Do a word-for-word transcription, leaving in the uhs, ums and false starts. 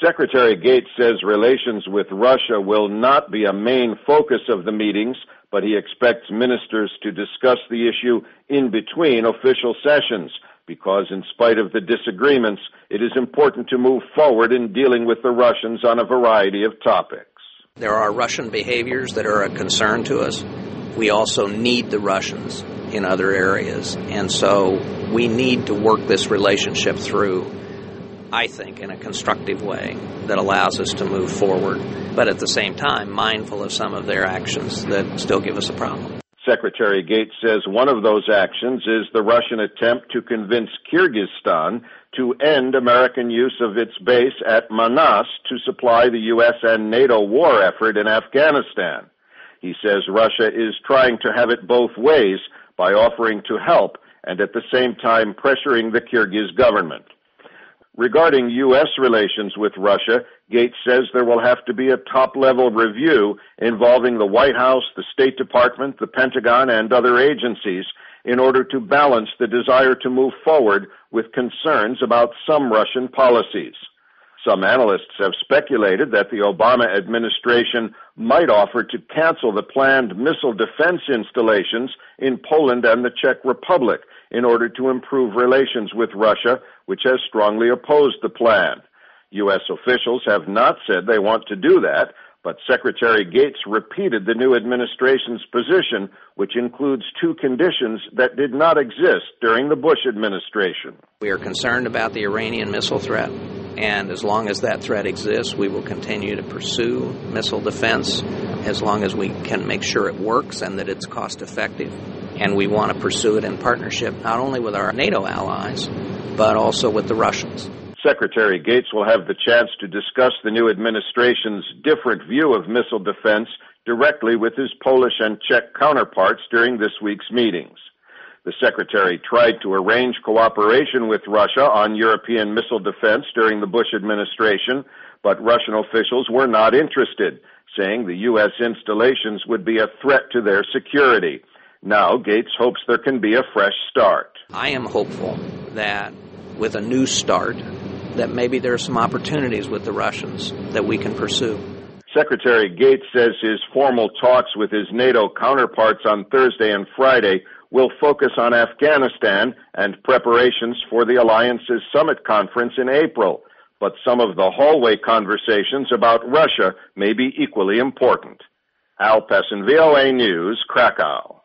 Secretary Gates says relations with Russia will not be a main focus of the meetings, but he expects ministers to discuss the issue in between official sessions, because in spite of the disagreements, it is important to move forward in dealing with the Russians on a variety of topics. There are Russian behaviors that are a concern to us. We also need the Russians in other areas, and so we need to work this relationship through, I think, in a constructive way that allows us to move forward, but at the same time, mindful of some of their actions that still give us a problem. Secretary Gates says one of those actions is the Russian attempt to convince Kyrgyzstan to end American use of its base at Manas to supply the U S and NATO war effort in Afghanistan. He says Russia is trying to have it both ways by offering to help and at the same time pressuring the Kyrgyz government. Regarding U S relations with Russia, Gates says there will have to be a top-level review involving the White House, the State Department, the Pentagon, and other agencies in order to balance the desire to move forward with concerns about some Russian policies. Some analysts have speculated that the Obama administration might offer to cancel the planned missile defense installations in Poland and the Czech Republic in order to improve relations with Russia, which has strongly opposed the plan. U S officials have not said they want to do that, but Secretary Gates repeated the new administration's position, which includes two conditions that did not exist during the Bush administration. We are concerned about the Iranian missile threat, and as long as that threat exists, we will continue to pursue missile defense as long as we can make sure it works and that it's cost-effective. And we want to pursue it in partnership not only with our NATO allies, but also with the Russians. Secretary Gates will have the chance to discuss the new administration's different view of missile defense directly with his Polish and Czech counterparts during this week's meetings. The Secretary tried to arrange cooperation with Russia on European missile defense during the Bush administration, but Russian officials were not interested, saying the U S installations would be a threat to their security. Now, Gates hopes there can be a fresh start. I am hopeful that with a new start, that maybe there are some opportunities with the Russians that we can pursue. Secretary Gates says his formal talks with his NATO counterparts on Thursday and Friday will focus on Afghanistan and preparations for the alliance's summit conference in April. But some of the hallway conversations about Russia may be equally important. Al Pessin, V O A News, Krakow.